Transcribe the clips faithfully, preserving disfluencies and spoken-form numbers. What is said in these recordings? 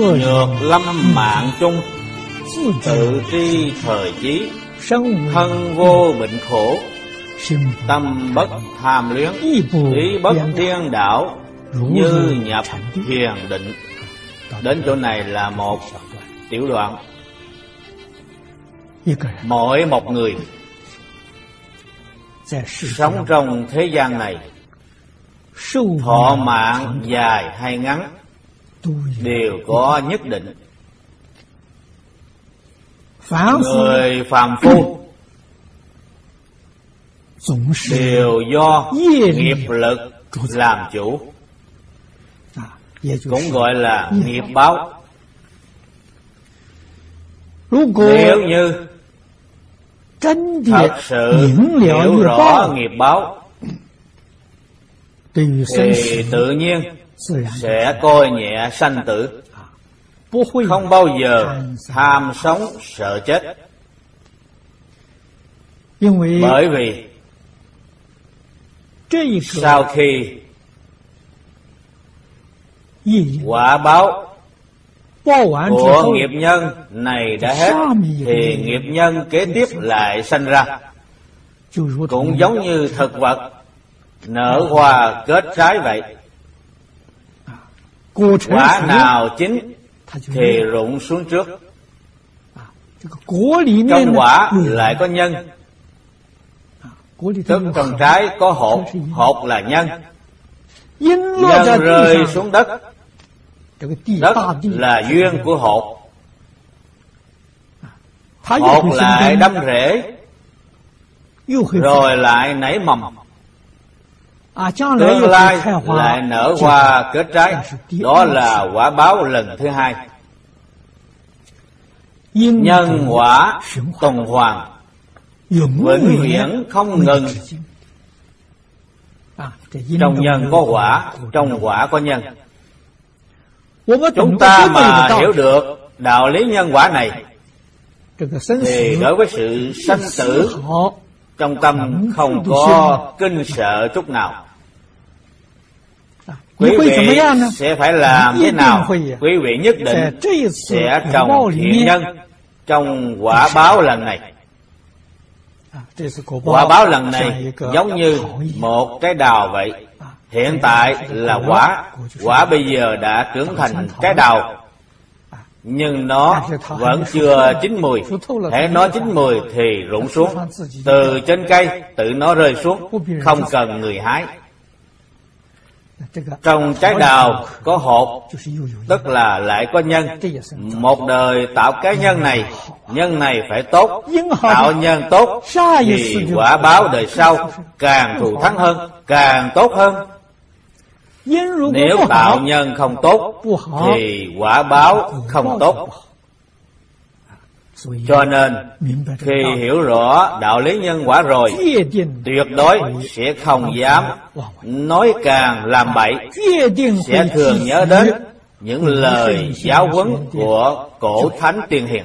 nhược lâm mạng chung, tự tri thời chí, thân vô bệnh khổ, tâm bất tham luyến, ý bất điên đảo, như nhập thiền định. Đến chỗ này là một tiểu đoạn. Mỗi một người sống trong thế gian này, thọ mạng dài hay ngắn đều có nhất định. Người phàm phu đều do nghiệp lực làm chủ, cũng gọi là nghiệp báo. Nếu như thật sự hiểu rõ nghiệp báo thì tự nhiên sẽ coi nhẹ sanh tử, không bao giờ tham sống sợ chết. Bởi vì sau khi quả báo của nghiệp nhân này đã hết thì nghiệp nhân kế tiếp lại sanh ra, cũng giống như thực vật nở hoa kết trái vậy. Quả nào chín thì rụng xuống trước. Trong quả lại có nhân, tức trong trái có hột, hột là nhân. Nhân rơi xuống đất, đất là duyên của hột. Hột lại đâm rễ, rồi lại nảy mầm, tương lai lại nở hoa kết trái. Đó là quả báo lần thứ hai. Nhân quả tuần hoàn, vĩnh viễn không ngừng. Trong nhân có quả, trong quả có nhân. Chúng ta mà hiểu được đạo lý nhân quả này thì đối với sự sanh tử trong tâm không có kinh sợ chút nào. Quý vị sẽ phải làm thế nào? Quý vị nhất định sẽ trồng thiện nhân trong quả báo lần này. Quả báo lần này giống như một trái đào vậy. Hiện tại là quả, quả bây giờ đã trưởng thành trái đào, nhưng nó vẫn chưa chín mùi. Hễ nó chín mùi thì rụng xuống, từ trên cây tự nó rơi xuống, không cần người hái. Trong trái đào có hột, tức là lại có nhân. Một đời tạo cái nhân này, nhân này phải tốt. Tạo nhân tốt thì quả báo đời sau càng thù thắng hơn, càng tốt hơn. Nếu tạo nhân không tốt thì quả báo không tốt. Cho nên khi hiểu rõ đạo lý nhân quả rồi, tuyệt đối sẽ không dám nói càng làm bậy, sẽ thường nhớ đến những lời giáo huấn của cổ thánh tiên hiền.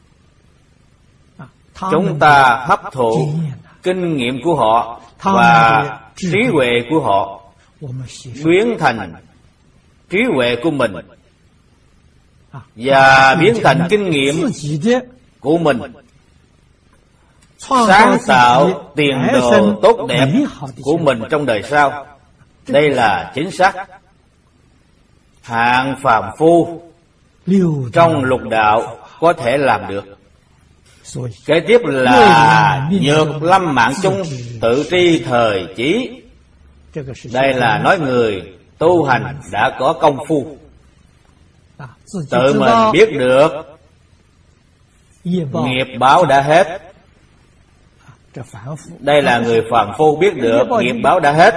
Chúng ta hấp thụ kinh nghiệm của họ và trí huệ của họ, biến thành trí huệ của mình và biến thành kinh nghiệm của mình, sáng tạo tiền đồ tốt đẹp của mình trong đời sau. Đây là chính xác. Hạng phàm phu trong lục đạo có thể làm được. Kế tiếp là nhược lâm mạng chung, tự tri thời chí. Đây là nói người tu hành đã có công phu, tự mình biết được nghiệp báo đã hết. Đây là người phàm phu biết được nghiệp báo đã hết.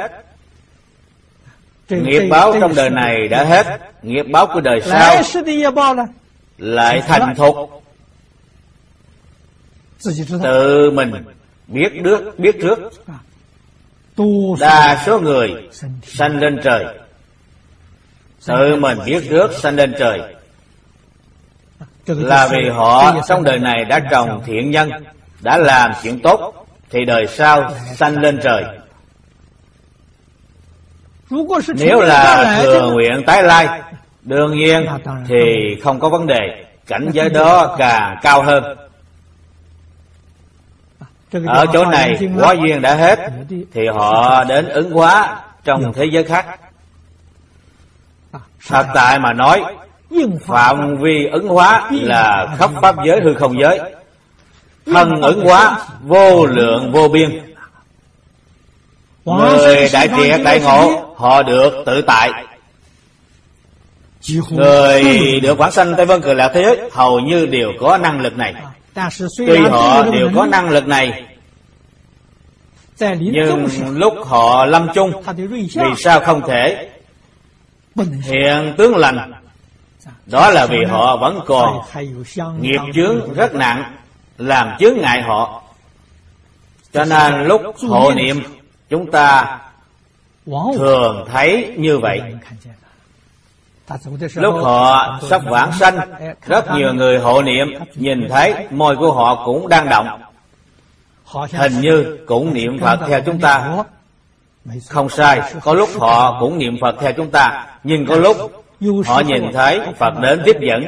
Nghiệp báo trong đời này đã hết, nghiệp báo của đời sau lại thành thục. Tự mình biết trước, biết trước. Đa số người sanh lên trời, tự mình biết trước sanh lên trời, là vì họ trong đời này đã trồng thiện nhân, đã làm chuyện tốt, thì đời sau sanh lên trời. Nếu là thừa nguyện tái lai Đương nhiên thì không có vấn đề, cảnh giới đó càng cao hơn. Ở chỗ này hóa duyên đã hết thì họ đến ứng hóa trong thế giới khác. Thật tại mà nói, phạm vi ứng hóa là khắp pháp giới hư không giới. Thân ứng hóa vô lượng vô biên. Người đại triệt đại ngộ họ được tự tại. Người được vãng sanh Tây Vân Cực Lạc thế giới hầu như đều có năng lực này. Tuy họ đều có năng lực này, nhưng lúc họ lâm chung, vì sao không thể hiện tướng lành? Đó là vì họ vẫn còn nghiệp chướng rất nặng, làm chướng ngại họ. Cho nên lúc hộ niệm chúng ta thường thấy như vậy. Lúc họ sắp vãng sanh, rất nhiều người hộ niệm nhìn thấy môi của họ cũng đang động, hình như cũng niệm Phật theo chúng ta. Không sai, có lúc họ cũng niệm Phật theo chúng ta, nhưng có lúc họ nhìn thấy Phật đến tiếp dẫn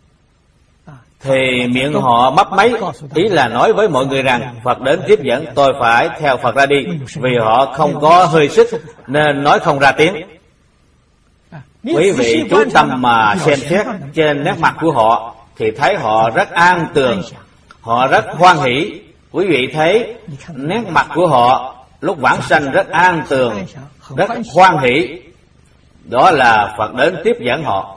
thì miệng họ mấp máy, ý là nói với mọi người rằng Phật đến tiếp dẫn, tôi phải theo Phật ra đi. Vì họ không có hơi sức nên nói không ra tiếng. Quý vị chú tâm mà xem xét trên nét mặt của họ thì thấy họ rất an tường, họ rất hoan hỷ. Quý vị thấy nét mặt của họ lúc vãng sanh rất an tường, rất hoan hỷ. Đó là Phật đến tiếp dẫn họ.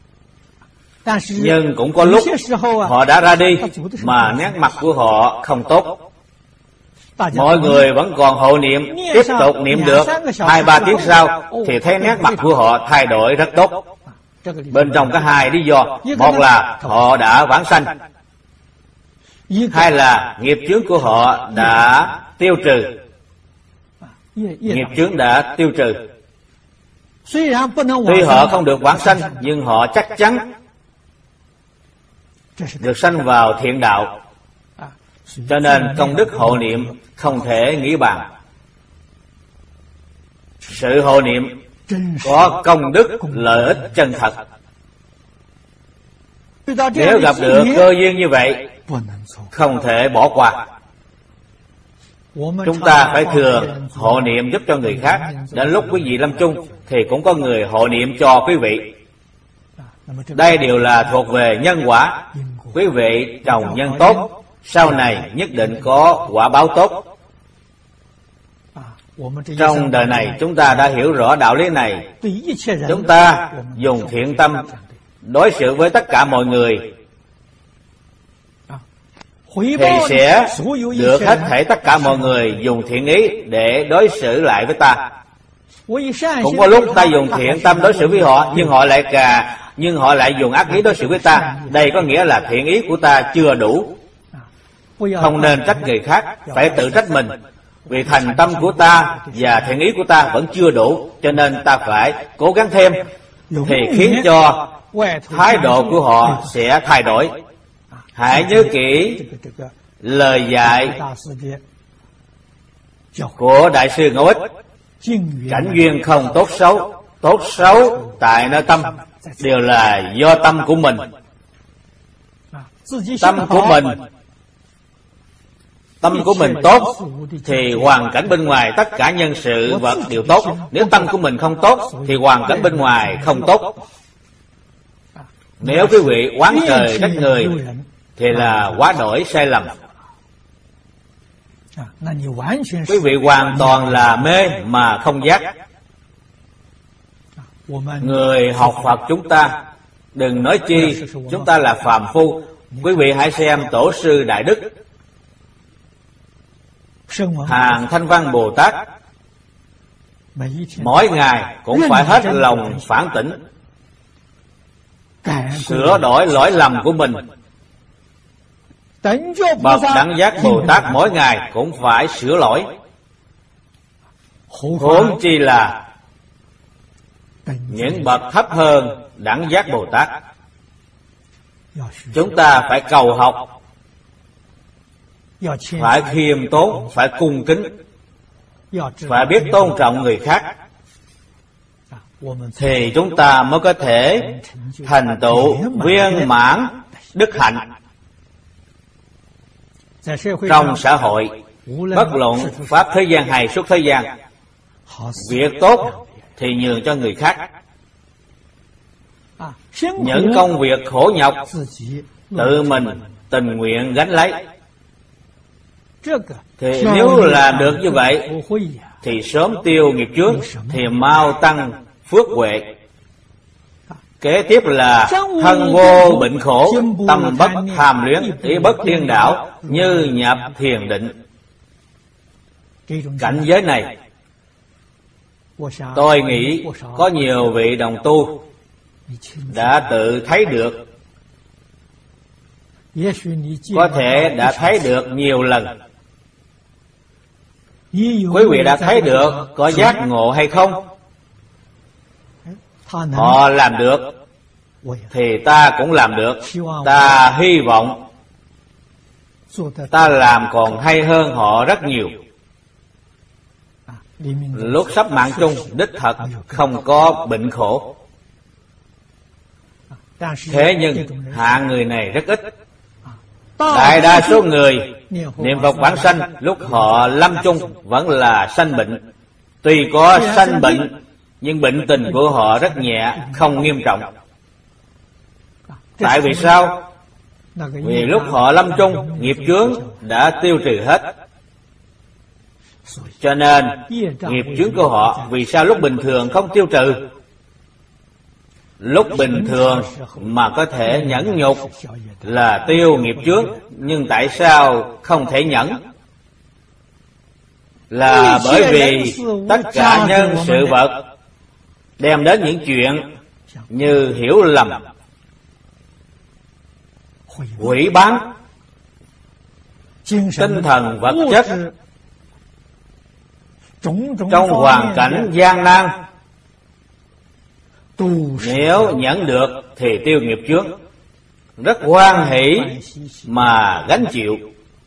Nhưng cũng có lúc họ đã ra đi mà nét mặt của họ không tốt. Mọi người vẫn còn hộ niệm, tiếp tục niệm được hai ba tiếng sau thì thấy nét mặt của họ thay đổi rất tốt. Bên trong có hai lý do. Một là họ đã vãng sanh, hai là nghiệp chướng của họ đã tiêu trừ. Nghiệp chướng đã tiêu trừ. Tuy họ không được vãng sanh, nhưng họ chắc chắn được sanh vào thiện đạo. Cho nên công đức hộ niệm không thể nghĩ bàn. Sự hộ niệm có công đức lợi ích chân thật. Nếu gặp được cơ duyên như vậy, không thể bỏ qua. Chúng ta phải thường hộ niệm giúp cho người khác. Đến lúc quý vị lâm chung thì cũng có người hộ niệm cho quý vị. Đây đều là thuộc về nhân quả. Quý vị trồng nhân tốt, sau này nhất định có quả báo tốt. Trong đời này chúng ta đã hiểu rõ đạo lý này. Chúng ta dùng thiện tâm đối xử với tất cả mọi người thì sẽ được hết thảy tất cả mọi người dùng thiện ý để đối xử lại với ta. Cũng có lúc ta dùng thiện tâm đối xử với họ, nhưng họ lại cả nhưng họ lại dùng ác ý đối xử với ta. Đây có nghĩa là thiện ý của ta chưa đủ. Không nên trách người khác, phải tự trách mình. Vì thành tâm của ta và thiện ý của ta vẫn chưa đủ, cho nên ta phải cố gắng thêm, thì khiến cho thái độ của họ sẽ thay đổi. Hãy nhớ kỹ lời dạy của Đại sư Ngẫu Ích: cảnh duyên không tốt xấu, tốt xấu tại nơi tâm, đều là do tâm của mình. Tâm của mình Tâm của mình tốt thì hoàn cảnh bên ngoài tất cả nhân sự vật đều tốt. Nếu tâm của mình không tốt thì hoàn cảnh bên ngoài không tốt. Nếu quý vị oán trời trách người thì là quá đổi sai lầm. Quý vị hoàn toàn là mê mà không giác. Người học Phật chúng ta, đừng nói chi chúng ta là phàm phu. Quý vị hãy xem Tổ sư Đại Đức Hàng Thanh Văn Bồ Tát, mỗi ngày cũng phải hết lòng phản tỉnh, sửa đổi lỗi lầm của mình. Bậc Đẳng Giác Bồ Tát mỗi ngày cũng phải sửa lỗi, huống chi là những bậc thấp hơn Đẳng Giác Bồ Tát. Chúng ta phải cầu học, phải khiêm tốn, phải cung kính, phải biết tôn trọng người khác. thì chúng ta mới có thể thành tựu viên mãn đức hạnh. Trong xã hội, bất luận pháp thế gian hay xuất thế gian, việc tốt thì nhường cho người khác, những công việc khổ nhọc tự mình tình nguyện gánh lấy. Thì nếu làm được như vậy thì sớm tiêu nghiệp chướng, thì mau tăng phước huệ. Kế tiếp là thân vô bệnh khổ, tâm bất tham luyến, ý bất điên đảo, như nhập thiền định. Cảnh giới này tôi nghĩ có nhiều vị đồng tu đã tự thấy được, có thể đã thấy được nhiều lần. Quý vị đã thấy được có giác ngộ hay không? Họ làm được thì ta cũng làm được. Ta hy vọng ta làm còn hay hơn họ rất nhiều. Lúc sắp mạng chung, đích thật không có bệnh khổ. Thế nhưng hạng người này rất ít. Đại đa số người niệm Phật vãng sanh, lúc họ lâm chung vẫn là sanh bệnh. Tuy có sanh bệnh nhưng bệnh tình của họ rất nhẹ, không nghiêm trọng. Tại vì sao? Vì lúc họ lâm chung, nghiệp chướng đã tiêu trừ hết. Cho nên nghiệp chướng của họ vì sao lúc bình thường không tiêu trừ? Lúc bình thường mà có thể nhẫn nhục là tiêu nghiệp chướng, nhưng tại sao không thể nhẫn? Là bởi vì tất cả nhân sự vật đem đến những chuyện như hiểu lầm, hủy bán, tinh thần vật chất, trong hoàn cảnh gian nan. Nếu nhẫn được thì tiêu nghiệp chướng, rất hoan hỷ mà gánh chịu,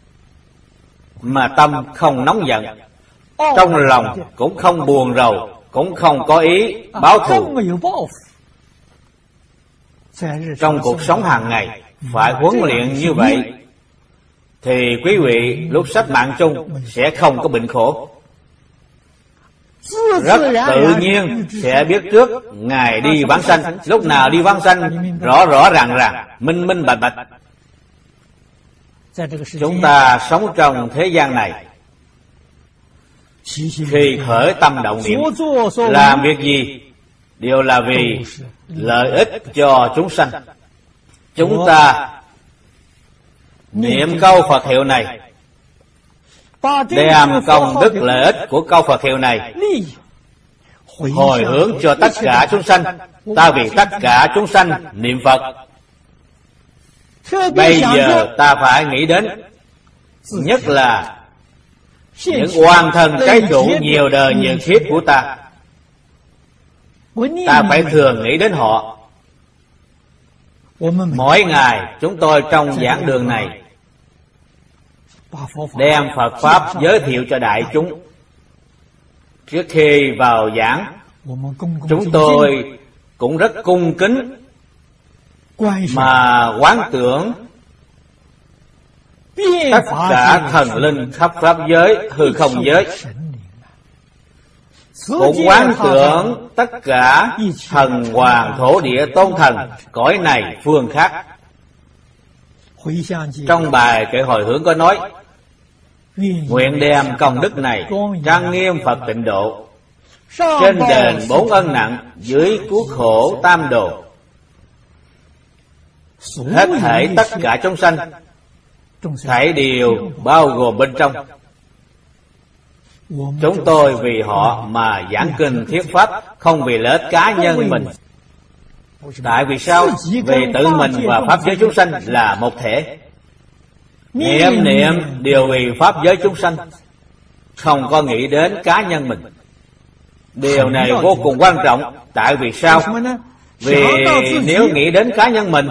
mà tâm không nóng giận, trong lòng cũng không buồn rầu, cũng không có ý báo thù. Trong cuộc sống hàng ngày phải huấn luyện như vậy thì quý vị lúc sắp mạng chung sẽ không có bệnh khổ. Rất tự nhiên sẽ biết trước ngày đi vãng sanh. Lúc nào đi vãng sanh rõ rõ ràng ràng, minh minh bạch bạch. Chúng ta sống trong thế gian này, khi khởi tâm động niệm làm việc gì đều là vì lợi ích cho chúng sanh. Chúng ta niệm câu Phật hiệu này, đem công đức lợi ích của câu Phật hiệu này hồi hướng cho tất cả chúng sanh. Ta vì tất cả chúng sanh niệm Phật. Bây giờ ta phải nghĩ đến, nhất là những oan thân cái chủ nhiều đời nhiều kiếp của ta. Ta phải thường nghĩ đến họ. Mỗi ngày chúng tôi trong giảng đường này đem Phật Pháp giới thiệu cho đại chúng. Trước khi vào giảng, chúng tôi cũng rất cung kính mà quán tưởng tất cả thần linh khắp pháp giới, hư không giới, cũng quán tưởng tất cả thần hoàng thổ địa tôn thần cõi này phương khác. Trong bài kệ hồi hướng có nói, nguyện đem công đức này trang nghiêm Phật tịnh độ, trên đền bốn ân nặng, dưới cứu khổ tam đồ. Hết thảy tất cả chúng sanh, thảy đều bao gồm bên trong. Chúng tôi vì họ mà giảng kinh thuyết pháp, không vì lợi ích cá nhân mình. Tại vì sao? Vì tự mình và pháp giới chúng sanh là một thể. Niệm niệm đều vì pháp giới chúng sanh, không có nghĩ đến cá nhân mình. Điều này vô cùng quan trọng. Tại vì sao? Vì nếu nghĩ đến cá nhân mình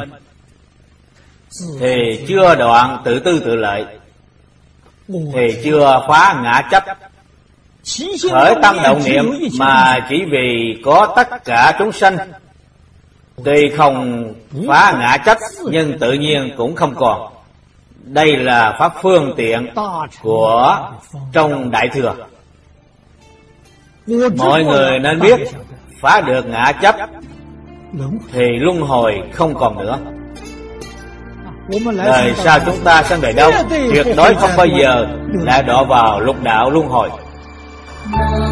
thì chưa đoạn tự tư tự lợi, thì chưa phá ngã chấp, khởi tâm động niệm mà chỉ vì có tất cả chúng sanh, tuy không phá ngã chấp nhưng tự nhiên cũng không còn. Đây là pháp phương tiện của trong Đại Thừa. Mọi người nên biết, phá được ngã chấp thì luân hồi không còn nữa. Đời sau chúng ta sang đời đâu, tuyệt đối không bao giờ lại đọa vào lục đạo luân hồi.